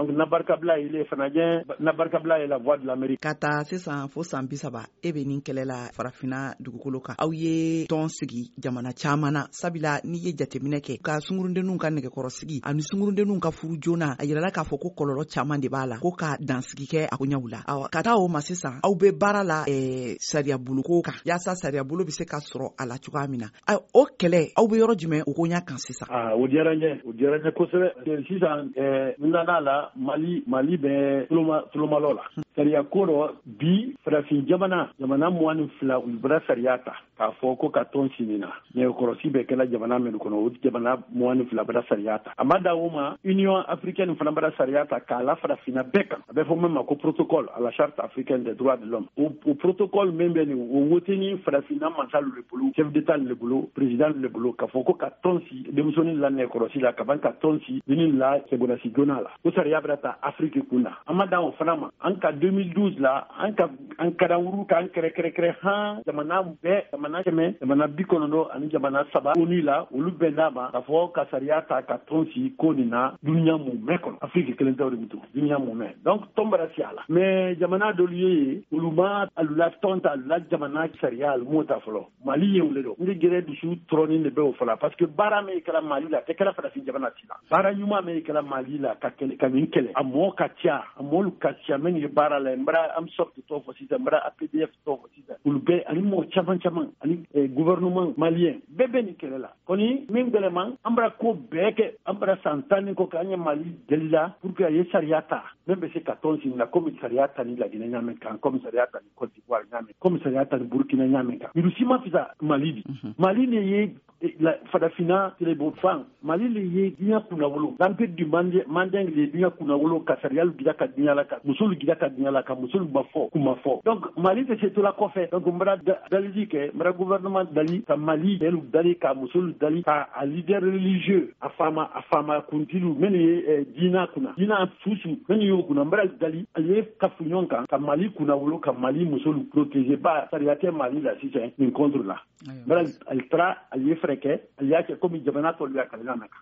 donc nabarkabla il est fanadien nabarkabla est la voix de l'Amérique. Kata sisan fo san 30 e be nin kɛlɛla farafina dugukolo kan aw ye tɔn sigi jamana caman na sabila n'i ye jateminɛ kɛ ka sungurundenninw ka nɛgɛkɔrɔ sigi ani sungurundenninw ka furu joona a yirala k'a fɔ ko kɔlɔlɔ caman de b'a la ko ka dansigi kɛ a ko ɲɛw la ka taa o ma sisan aw be baara la sariya boloko kan yaasa sariya bolo be se ka sɔrɔ a la cogoya min na o kɛlɛ aw be yɔrɔ jumɛn o ko ɲa kan sisan o diyara n ye kosɛbɛ sisan n nana la mali bɛ tulomalɔ la sariya ko dɔ bi farafin jamana 22 olu bɛra sariya ta k'a fɔ ko ka tɔn sinina nɛgɛkɔrɔsi bɛ kɛla jamana min kɔnɔ o jamana 22 bɛra sariya ta a ma da o ma union africaine fana bɛra sariya ta k'a la farafina bɛɛ kan a bɛ fɔ min ma ko protocole à la charte africaine des droits de l'homme o protocole min bɛ nin o wotini farafina mansa le bolo chef d'état le bolo président le bolo k'a fɔ ko ka tɔn si denmisɛnnin la nɛgɛkɔrɔsi la ka ban ka tɔn si nin la sɛgɛnasi joona la o sariya bɛra ta afrique kun na a ma da o fana ma an ka 2012 la an karawuru k'an kɛrɛkɛrɛ han jamana bɛɛ jamana 90 ani jamana 3 ONU la olu bɛɛ n'a ma k'a fɔ ka sariya ta ka tɔn si ko nin na duniya mumɛ kɔnɔ afrique kelen tɛ o de bɛ to duniya mumɛ donc tɔn bɛra si a la mais jamana dɔlu ye olu ma alula tɔn ta alula jamana sariya m'o ta fɔlɔ mali ye wele dɔ n de gɛrɛ dusu tɔrɔnin de bɛ o fɔla parce que baara min kɛra mali la tɛ kɛra farafin jamana si la baara ɲuman min kɛra mali la ka nin kɛlɛ a mɔgɔ ka ca a mɔgɔlu ka ca min ye baara la n bɛra AMSOC tɔgɔ fɔ sisan n bɛra APDF tɔgɔ fɔ sisan olu bɛɛ ani mɔgɔ caman ani gouvernement malien bɛɛ bɛ nin kɛlɛ la kɔni min gɛlɛman an bɛra ko bɛɛ kɛ an bɛra san 10 ni kɔ k'an ye mali deli la pour que a ye sariya ta min bɛ se ka tɔn sigi la komi sariya ta ni Laginɛ ɲaamɛ kan komi sariya ta ni Côte d'Ivoire ɲaamɛ komi sariya ta ni Burkina ɲaamɛ kan mirusi ma fisa mali di mali de ye farafina telebofan mali le ye diɲɛ kunnawolo l'empire du manding le ye diɲɛ kunnawolo ka sariyalu gira ka diɲɛ la kan musolu gira ka diɲɛ la kan musolu ma fɔ kuma fɔ donc mali tɛ se to la kɔfɛ donc n bɛra daliji kɛ n bɛra gouvernement dali ka mali yɛlu dali ka musolu dali ka a leader religieux a faama kuntilu minnu ye diina kunna diina susu minnu y'o kunna n bɛra dali ale ye kafuɲɔgɔn kan ka mali kunnawolo ka mali musolu protéger ba sariya tɛ mali la sisan nin contre la n bɛra ale taara ale ye fɛrɛ kɛ ale y'a kɛ komi jamana tɔlu y'a kalila na kan